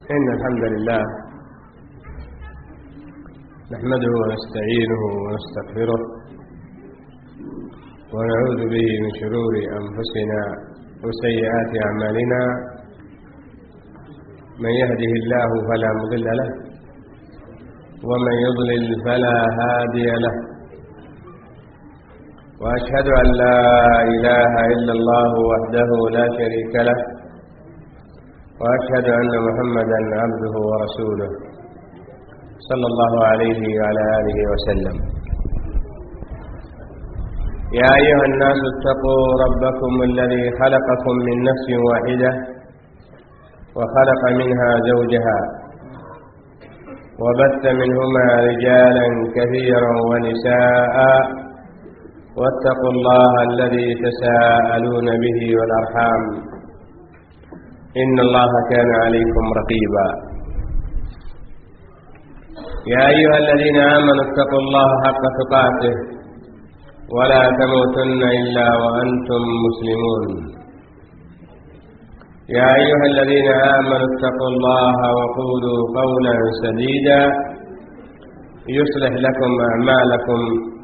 إن الحمد لله نحمده ونستعينه ونستغفره ونعوذ به من شرور أنفسنا وسيئات أعمالنا. من يهده الله فلا مضل له ومن يضلل فلا هادي له، وأشهد أن لا إله إلا الله وحده لا شريك له، وأشهد أن محمدا عبده ورسوله صلى الله عليه وعلى آله وسلم. يا أيها الناس اتقوا ربكم الذي خلقكم من نفس واحدة وخلق منها زوجها وبث منهما رجالا كثيرا ونساء، واتقوا الله الذي تساءلون به والأرحام إن الله كان عليكم رقيبا. يا أيها الذين آمنوا اتقوا الله حق تقاته ولا تموتن إلا وأنتم مسلمون. يا أيها الذين آمنوا اتقوا الله وقولوا قولا سديدا يصلح لكم أعمالكم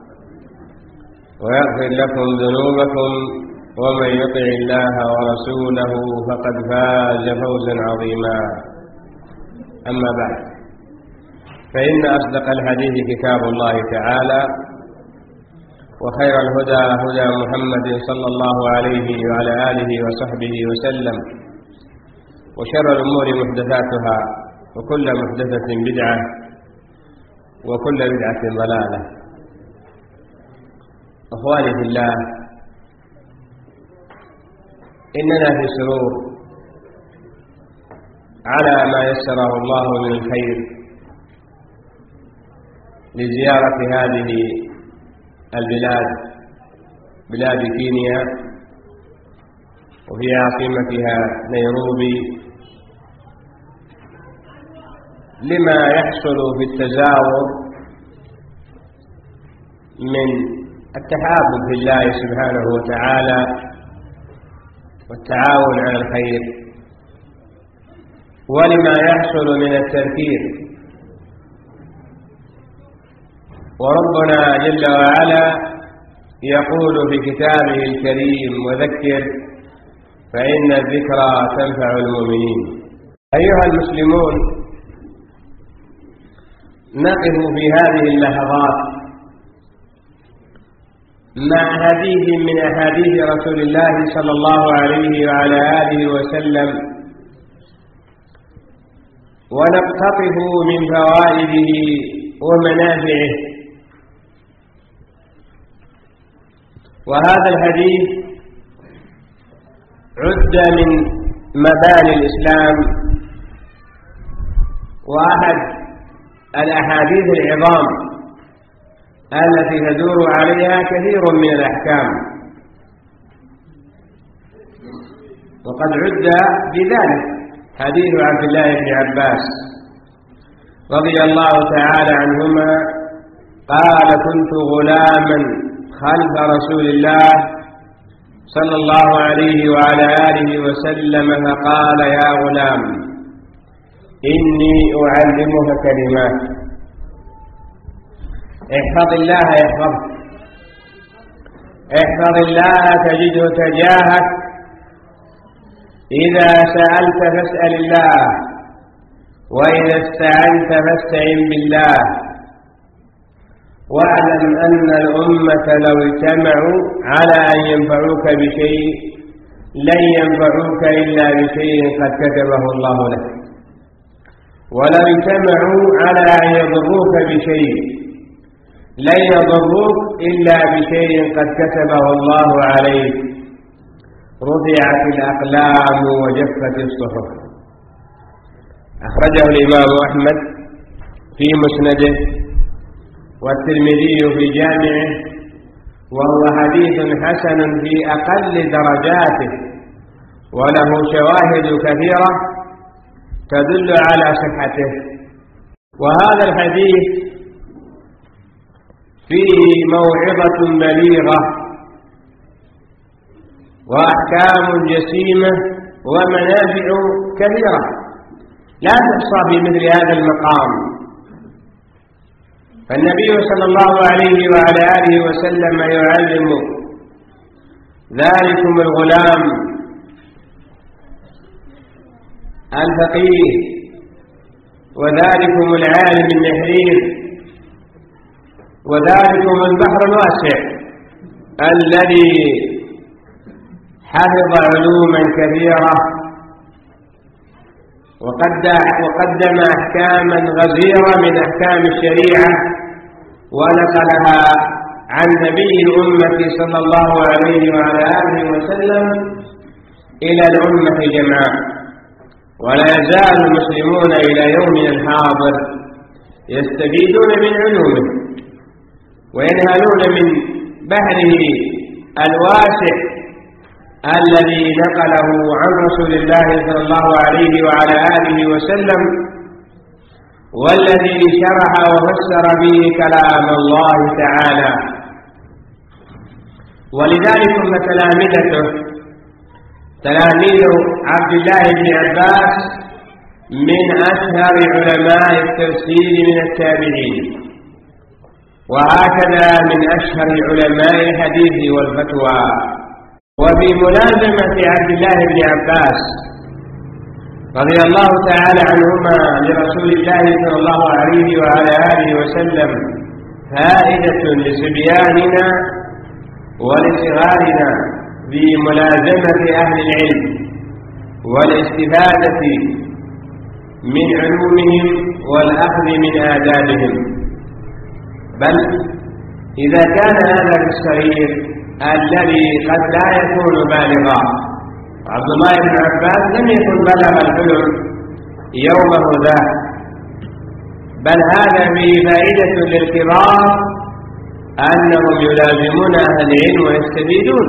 ويغفر لكم ذنوبكم، ومن يطع الله ورسوله فقد فاز فوزا عظيما. أما بعد، فإن أصدق الحديث كتاب الله تعالى، وخير الهدى هدى محمد صلى الله عليه وعلى آله وصحبه وسلم، وشر الأمور محدثاتها، وكل محدثة بدعة، وكل بدعة ضلالة. أخواني في الله، إننا في سرور على ما يسره الله من الخير لزيارة هذه البلاد، بلاد كينيا، وفي عاصمتها نيروبي، لما يحصل في التزاور من التحابب في الله سبحانه وتعالى والتعاون على الخير، ولما يحصل من التذكير. وربنا جل وعلا يقول في كتابه الكريم: وذكر فإن الذكرى تنفع المؤمنين. أيها المسلمون، نقف في هذه اللحظات مع حديث من أحاديث رسول الله صلى الله عليه وعلى آله وسلم، ونقتطف من فوائده ومنافعه. وهذا الحديث عد من مباني الإسلام، وأحد الأحاديث العظام التي تدور عليها كثير من الأحكام، وقد عد بذلك حديث عبد الله بن عباس رضي الله تعالى عنهما قال: كنت غلاما خلف رسول الله صلى الله عليه وعلى آله وسلم، فقال: يا غلام، إني أعلمك كلمات، احفظ الله يحفظك، احفظ الله تجده تجاهك، إذا سألت فاسأل الله، وإذا استعنت فاستعن بالله، واعلم أن الأمة لو اجتمعوا على أن ينفعوك بشيء لن ينفعوك إلا بشيء قد كتبه الله لك، ولو اجتمعوا على أن يضروك بشيء لن يضروك إلا بشيء قد كتبه الله عليك. رفعت الأقلام وجفت الصحف. أخرجه الإمام أحمد في مسنده، والترمذي في جامعه، وهو حديث حسن في أقل درجاته، وله شواهد كثيرة تدل على صحته. وهذا الحديث فيه موعظة بليغة وأحكام جسيمة ومنافع كثيرة لا تحصى في مثل هذا المقام. فالنبي صلى الله عليه وعلى آله وسلم يعلم ذلكم الغلام الفقيه وذلكم العالم النحرير وذلكم البحر الواسع الذي حفظ علوما كثيرة وقدم أحكاما غزيرة من أحكام الشريعة ونقلها عن نبي الأمة صلى الله عليه وعلى آله وسلم إلى الأمة جمعاء. ولا يزال المسلمون إلى يومنا الحاضر يستفيدون من علومه وينهلون من بحره الواسع الذي نقله عن رسول الله صلى الله عليه وعلى آله وسلم، والذي شرح وفسر به كلام الله تعالى. ولذلك تلاميذ عبد الله بن عباس من أشهر علماء التفسير من التابعين، وهكذا من أشهر علماء الحديث والفتوى. وفي ملازمة عبد الله بن عباس رضي الله تعالى عنهما لرسول الله صلى الله عليه وعلى آله وسلم فائدة لصبياننا ولصغارنا في ملازمة أهل العلم والاستفادة من علومهم والأخذ من آدابهم. بل إذا كان هذا الصغير الذي قد لا يكون بالغا، عبد الله بن عباس لم يكن بلغ الحلم يومه ذاك، بل هذا فيه فائدة للكبار أنهم يلازمون أهل العلم ويستفيدون،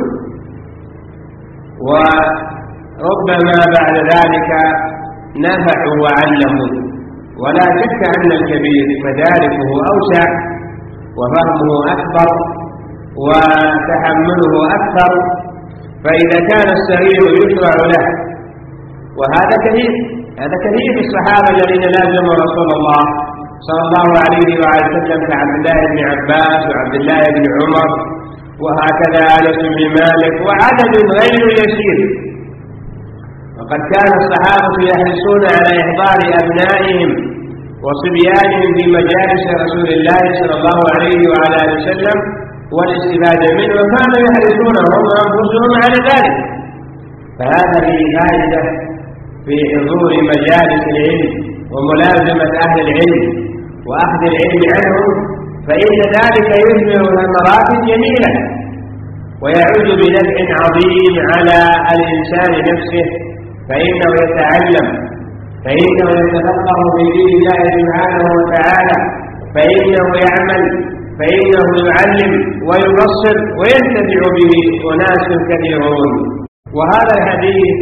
وربما بعد ذلك نفعوا وعلموا. ولا شك أن الكبير مداركه أوسع وفهمه أكبر وتحمله أكثر، فإذا كان الصغير يشرع له، وهذا كثير في الصحابة الذين لازموا رسول الله صلى الله عليه وعلى وسلم كعبد الله بن عباس وعبد الله بن عمر وهكذا أنس بن مالك وعدد غير يسير. وقد كان الصحابة يحرصون على إحضار أبنائهم وصبيانهم في مجالس رسول الله صلى الله عليه وعلى وسلم والاستفادة منه، وكانوا يحرصون هم أنفسهم على ذلك. فهذا فيه فائدة في حضور مجالس العلم وملازمة أهل العلم وأخذ العلم عنهم، فإن ذلك يثمر ثمرات جميلة ويعود بنفع عظيم على الإنسان نفسه، فإنه يتعلم، فإنه يتفقه في دين الله سبحانه وتعالى، فإنه يعمل، فإنه يعلم ويبصر وينتفع به أناس كثيرون. وهذا الحديث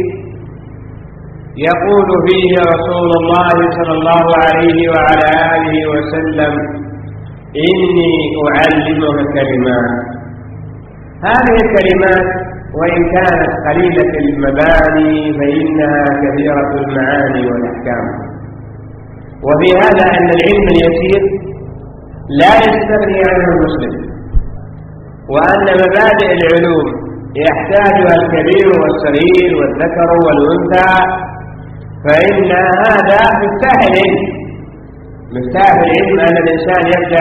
يقول فيه رسول الله صلى الله عليه وعلى آله وسلم: إني أعلمك كلمات. هذه الكلمات وإن كانت قليلة المباني فإنها كثيرة المعاني والأحكام. وفي هذا أن العلم اليسير لا يستغني عنه المسلم، وأن مبادئ العلوم يحتاجها الكبير والصغير والذكر والأنثى، فإن هذا مفتاح العلم. مفتاح العلم أن الإنسان يبدأ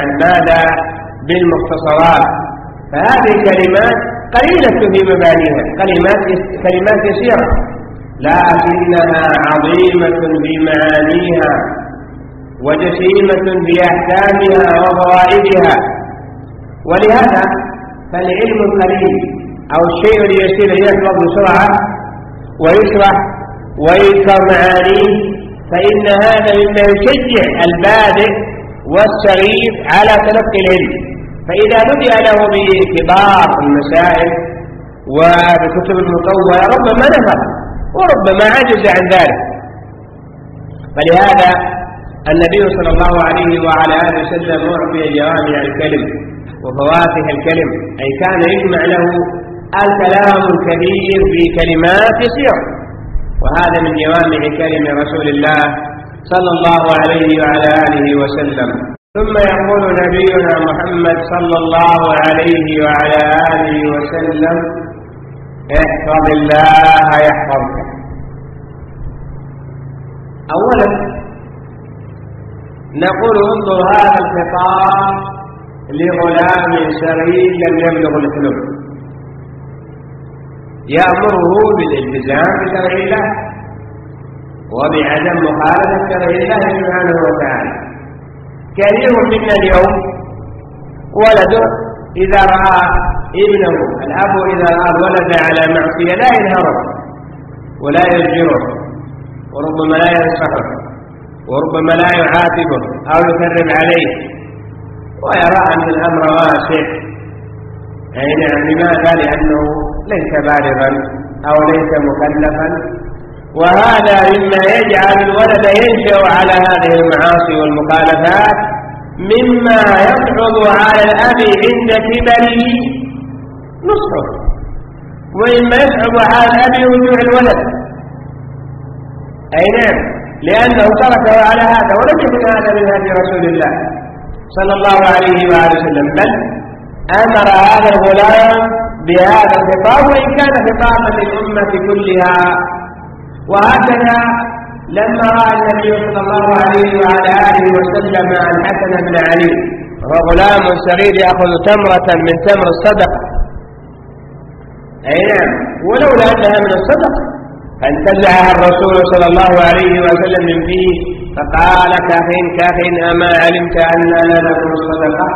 بالمختصرات. فهذه كلمات قليلة في مبانيها، كلمات يسيرة، لكنها عظيمة بمعانيها وجسيمة بأحكامها وفوائدها. ولهذا فالعلم القليل أو الشيء اليسير يحفظ بسرعة ويشرح ويذكر معانيه، فإن هذا مما يشجع البادئ والصغير على تلقي العلم. فإذا بدأ له بكبار المسائل وبكتب المطولة ربما نفر وربما عجز عن ذلك. فلهذا النبي صلى الله عليه وعلى آله وسلم أعطي جوامع الكلم وفواتح الكلم، أي كان يجمع له الكلام الكبير في كلمات يسيرة. وهذا من جوامع كلم رسول الله صلى الله عليه وعلى آله وسلم. ثم يقول نبينا محمد صلى الله عليه وعلى آله وسلم: احفظ الله يحفظك. أولا نقول انظر هذا الخطاب لغلام صغير لم يبلغ الحلم، يأمره بالالتزام بشرع الله وبعدم مخالفة شرع الله سبحانه وتعالى. كثير منا اليوم ولده إذا رأى ابنه، الأب إذا رأى الولد على معصية لا ينهره ولا يزجره، وربما لا ينصحه، وربما لا يعاتبه أو يكرم عليه، ويرى أن الأمر واسع. أي نعم، لماذا؟ لأنه ليس بالغا أو ليس مكلفا، وهذا مما يجعل الولد ينشأ على هذه المعاصي والمخالفات، مما يصعب على الأب عند كبره نصحه، وإما يصعب على الأب رجوع الولد. أي نعم، لأنه تركه على هذا، ولم يكن هذا من هدي رسول الله صلى الله عليه وآله وسلم، بل أمر هذا الغلام بهذا الخطاب، وإن كان خطابا للأمة كلها. وهكذا لما رأى النبي صلى الله عليه وعلى آله وسلم الحسن بن علي وهو غلام صغير يأخذ تمرة من تمر الصدقة، أي نعم، ولولا أنها من الصدقة فانتزعها الرسول صلى الله عليه وسلم من فيه فقال: كاخ أما علمت أننا لا نأكل الصدقة؟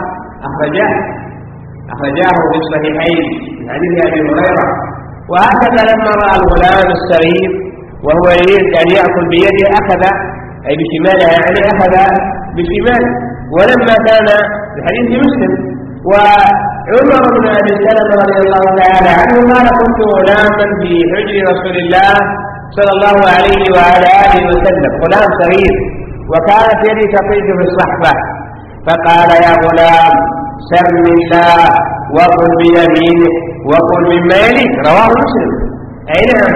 أخرجاه في الصحيحين من حديث أبي هريرة. وهكذا لما رأى الغلام الصغير وهو يريد أن يأكل بيده أخذ، أي بشماله، يعني أخذ بشماله. ولما كان في حديث مسلم وعمر بن أبي سلمة رضي الله تعالى عنه قال: كنت غلاما في حجر رسول الله صلى الله عليه وعلى آله وسلم، غلام صغير، وكانت يدي تطيش في الصحبة، فقال: يا غلام سم الله وقل بيمينك وقل مما يليك. رواه مسلم. أي نعم،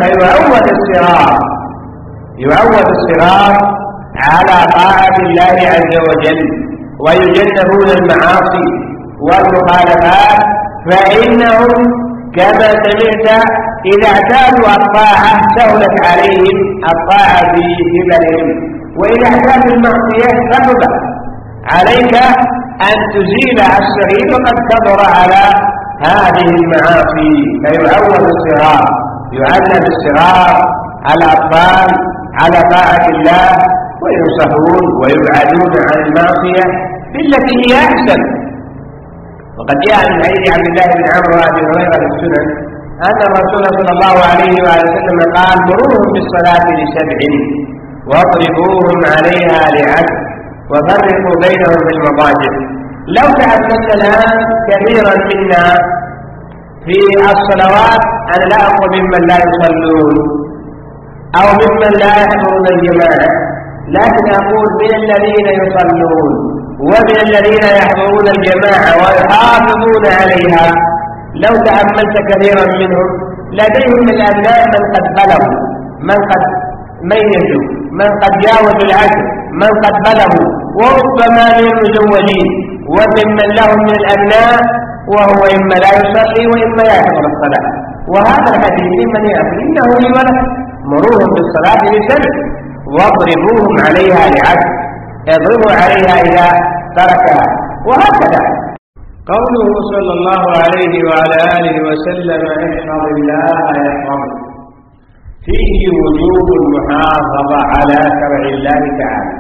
يعود الصغار على طاعة الله عز وجل ويجنبون المعاصي والمخالفات، فإنهم كما سمعت إذا اعتادوا الطاعة سهلت عليهم الطاعة في كبرهم، وإذا اعتادوا المعصية صعب عليك أن تزيل الصغير وقد كبر على هذه المعاصي. فيعود الصغار، يعلم الصغار الأطفال على طاعة الله، وينصحون ويبعدون عن المعصية بالتي هي أحسن. وقد جاء من حديث عبد الله بن عمرو وابي هريرة في السنن أن الرسول صلى الله عليه وسلم قال: مروهم بالصلاة ل7 واضربوهم عليها ل10 وفرقوا بينهم في المضاجع. لو تأملت الآن كثيرا منا في الصلوات أنا لا أقول ممن لا يصلون أو ممن لا يحضرون الجماعة، لكن أقول من الذين يصلون ومن الذين يحضرون الجماعة ويحافظون عليها. لو تأملت كثيرا منهم لديهم من الأبناء من قد بلغوا، من قد ميزوا، من قد جاوزوا العشر، من قد بلغوا، وربما من المزوجين، وممن لهم من الأبناء وهو إما لا يصلي وإما لا يحضر الصلاة. وهذا الحديث من يأكل إنه لي ولد، مروهم بالصلاة ل7 واضربوهم عليها ل10، اضربوا عليها إذا تركها. وهكذا قوله صلى الله عليه وعلى آله وسلم: احفظ الله يحفظك، فيه وجوب المحافظة على شرع الله تعالى.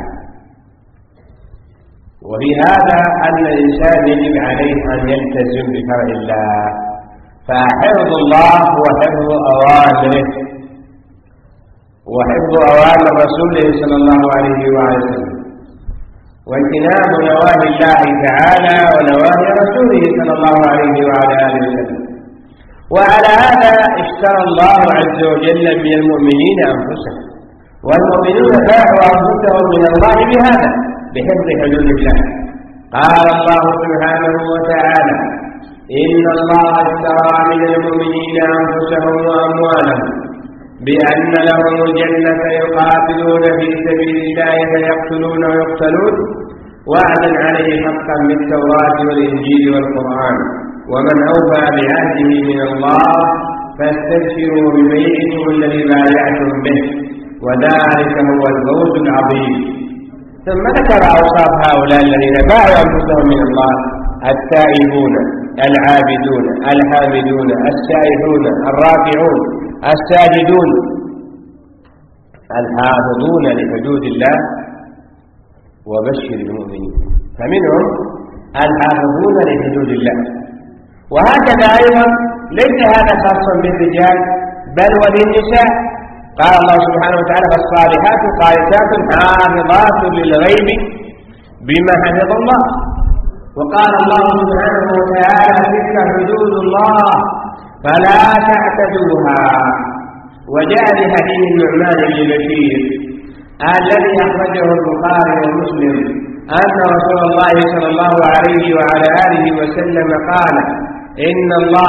وفي هذا أن الإنسان يجب عليه أن يلتزم بشرع الله، فحفظ الله هو حفظ أوامره وحفظ أوامر رسوله صلى الله عليه وسلم، واجتناب نواهي الله تعالى ونواهي رسوله صلى الله عليه وعلى آله وسلم. وعلى هذا اشترى الله عز وجل من المؤمنين أنفسهم، والمؤمنون باعوا أنفسهم من الله بهذا، بحفظ حدود الله. قال الله سبحانه وتعالى: إن الله اشترى من المؤمنين أنفسهم وأموالهم بأن لهم الجنة يقاتلون في سبيل الله فيقتلون ويقتلون وعدا عليه حقا بالتوراة والإنجيل والقرآن ومن أوفى بعهده من الله فاستبشروا ببيعكم الذي بايعتم به وذلك هو الفوز العظيم. ثم ذكر أوصاف هؤلاء الذين باعوا أنفسهم من الله: التائبون العابدون الحامدون السائحون الراكعون الساجدون الحافظون لحدود الله وبشر المؤمنين. فمنهم الحافظون لحدود الله. وهكذا أيضا ليس هذا خاصا بالرجال بل وللنساء. قال الله سبحانه وتعالى: فالصالحات قانتات حافظات للغيب بما حفظ الله. وقال الله سبحانه وتعالى: تلك حدود الله فلا تعتدوها. وجاء بحديث النعمان بن بشير الذي أخرجه البخاري ومسلم أن رسول الله صلى الله عليه وعلى آله وسلم قال: إن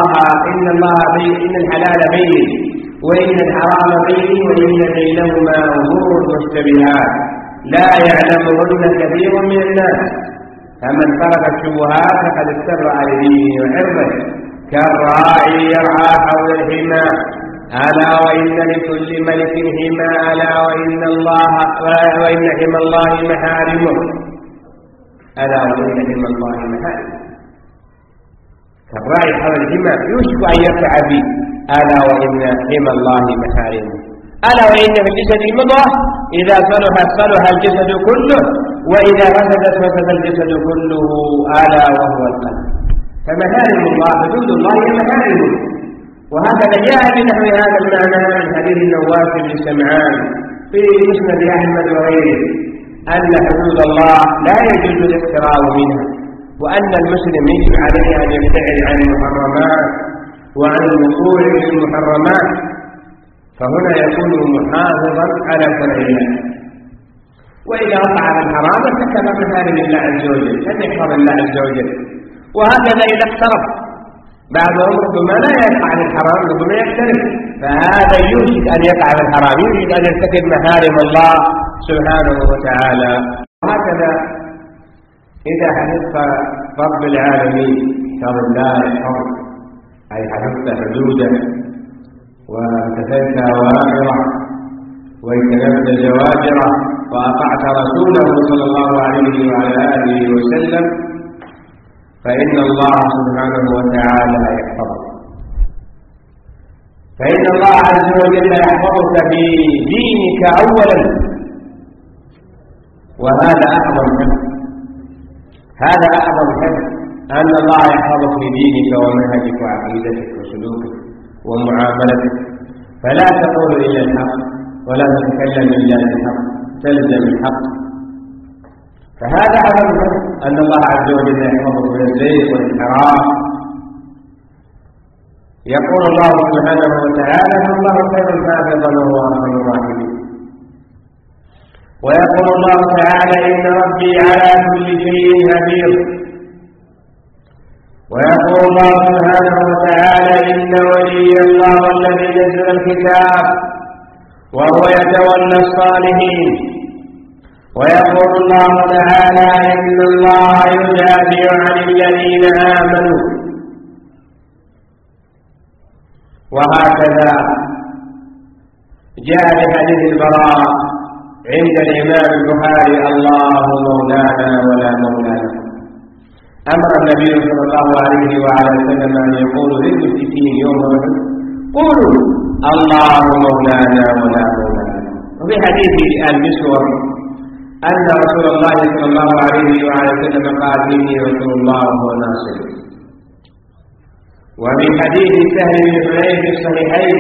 الحلال بين وإن الحرام بين وإن بينهما أمور مشتبهات لا يعلمهن كثير من الناس فمن ترك الشبهات فقد استبرأ لدينه وعرضه كالراعي يرعى حول الحمى ألا وإن لكل ملك حمى ألا وإن حمى الله محارمه ألا وإن حمى الله محارمه كالراعي حول الحمى يوشك أن يرتع به ألا وإن حمى الله محارمه ألا وإن في الجسد مضغة إذا صلحت صلح الجسد كله وإذا فسدت فسد الجسد كله ألا وهو القلب. فمحارم الله حدود الله هي محارمه. وهكذا جاء بنحو هذا المعنى من حديث النواس بن سمعان في مسند أحمد وغيره أن حدود الله لا يجوز الاقتراب منها وأن المسلم يجب عليه أن يبتعد عن المحرمات وعن الوقوع في المحرمات فهنا يكون محافظا على شرع الله. وإذا وقع على الحرام ارتكب محارم الله عز وجل لم يحفظ الله عز وجل. وهكذا إذا اقترب بعضهم ربما لا يقع على الحرام ربما يقترب فهذا يوشك أن يقع على الحرام يريد أن يرتكب محارم الله سبحانه وتعالى. وهكذا إذا حفظت رب العالمين حفظ الله يحفظ أي حفظت حدوده وامتثلت أوامره واجتنبت زواجره وأطعت رسوله صلى الله عليه وعلى آله وسلم فإن الله سبحانه وتعالى يحفظك. فإن الله عز وجل يحفظك في دينك أولا وهذا أعظم حفظ. هذا أعظم حفظ أن الله يحفظك في دينك ومنهجك وعقيدتك وسلوكك ومعاملتك فلا تقول إلا الحق ولا تتكلم إلا بالحق تلزم الحق. فهذا أعظم حفظ أن الله عز وجل يحفظك من الزيغ والانحراف. يقول الله سبحانه وتعالى: الله خير حافظا وهو أرحم الراحمين. ويقول الله تعالى: إن ربي على كل شيء حفيظ. ويقول الله سبحانه وتعالى: إن ولي الله الذي نزل الكتاب وهو يتولى الصالحين. ويقول الله تعالى: إن الله يدافع عن الذين آمنوا. وهكذا جاء بحديث البراء عند الإمام البخاري: الله مولانا ولا مولى له. أمر النبي صلى الله عليه وعلى وسلم أن يقولوا للمشركين يوم أحد: قولوا الله مولانا ولا مولى له. وفي حديث المسور أن رسول الله صلى الله عليه وعلى وسلم قال: إني رسول الله وناصره. وفي حديث سهل بن حنيف في الصحيحين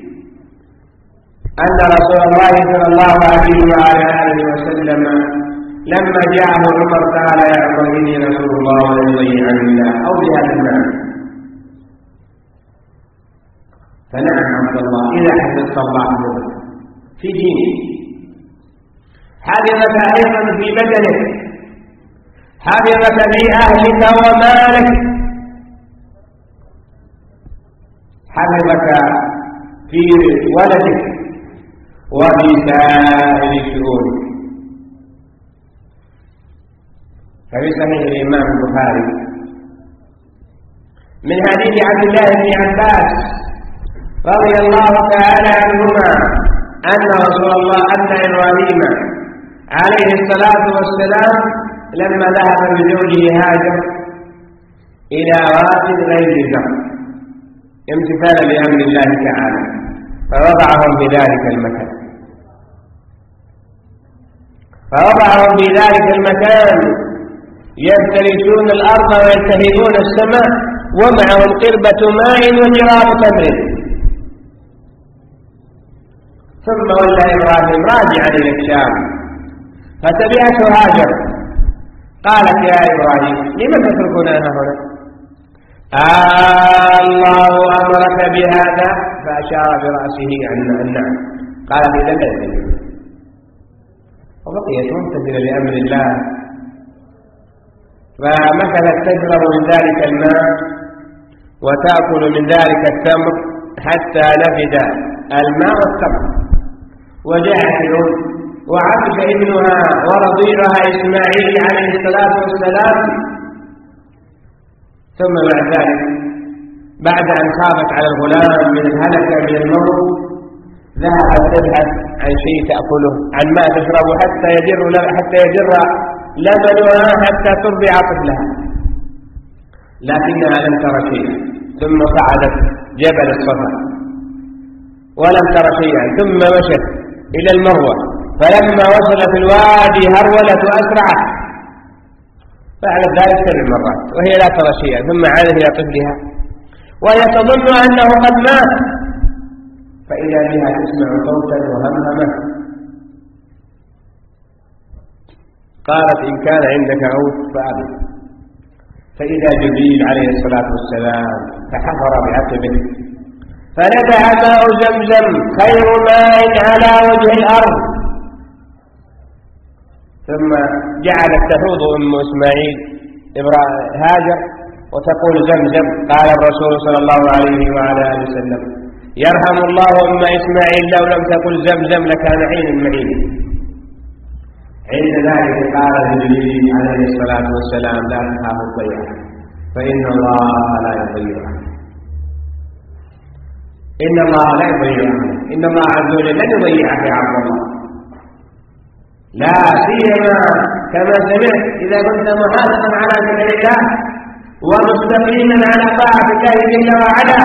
أن رسول الله صلى الله عليه وعلى آله وسلم لما جاءه عمر قال: يا عمر إني رسول الله ولن يضيعني الله أو بهذا المعنى. فنعم عبد الله إذا حفظت الله في دينه حفظك أيضا في بدنك حفظك في أهلك ومالك حفظك في ولدك وفي سائر شؤونه. ففي صحيح الإمام البخاري من حديث عبد الله بن عباس رضي الله تعالى عنهما أن إبراهيم عليه الصلاة والسلام لما ذهب بزوجه هاجر إلى واد غير زرع امتثالا لأمر الله تعالى فوضعهم في ذلك المكان يفترسون الأرض ويلتهبون السماء ومعهم قربة ماء وجراب تمر. ثم ولى إبراهيم راجعا إلى الشام فتبعته هاجر قالت يا إبراهيم لمن تتركنا هنا؟ الله أمرك بهذا؟ فأشار برأسه أن نعم. قالت إذا لا يدري. وبقيت ممتثلة لأمر الله فمكثت تشرب من ذلك الماء وتأكل من ذلك التمر حتى نفد الماء والتمر. وجاءت وعبد ابنها ورضيعها إسماعيل عليه الصلاة والسلام. ثم بعد ذلك بعد أن خافت على الغلام من الهلكة من الموت ذهبت تبحث عن شيء تأكله عن ماء تشربه حتى يجر لبنها حتى ترضع طفلها، لكنها لم تر شيئا. ثم صعدت جبل الصفا ولم تر شيئا، ثم مشت إلى المروة فلما وصلت الوادي هرولت وأسرعت، فعلت ذلك 7 مرات وهي لا ترى شيئا. ثم عادت إلى طفلها وهي تظن أنه قد مات، فإذا بها تسمع صوتا وهمهمة. قالت إن كان عندك عود فأبي. فإذا جبريل عليه الصلاة والسلام فحفر بعقبه فنبع ماء زمزم خير ماء على وجه الأرض. ثم جعلت تحوض أم إسماعيل هاجر وتقول زمزم. قال الرسول صلى الله عليه وعلى آله وسلم يرحم الله أم إسماعيل لو لم تقل زمزم لكان عين المعين. عند ذلك قال جبريل عليه الصلاة والسلام لا تخاف الضيعة فإن الله لا يضيعها. إن الله عز وجل لن يضيعك يا عبد الله، لا سيما كما سمعت إذا كنت محافظا على ذكر الله ومستقيما على طاعة الله جل وعلا.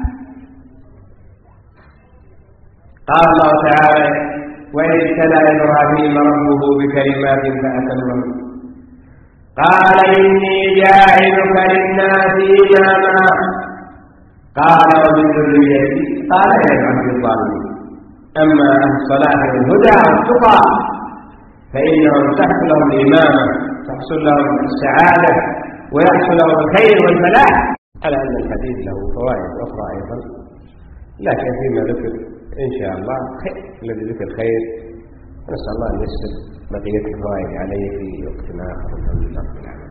قال الله تعالى وإذ ابتلى إبراهيم ربه بكلمات فأتمهن قال إني جاعلك للناس إماما قال ومن ذريتي قال لا يفعل الظالمين. أما أهل الصلاح والهدى والتقى فإنهم تحصل لهم الإمامة، تحصل لهم السعادة ويحصل لهم الخير والفلاح. على أن الحديث له فوائد أخرى أيضا، لكن فيما ذكر إن شاء الله خير الذي ذكر خير، نسأل الله أن يسر بقية الفوائد عليه في وقتنا آخر. الحمد لله.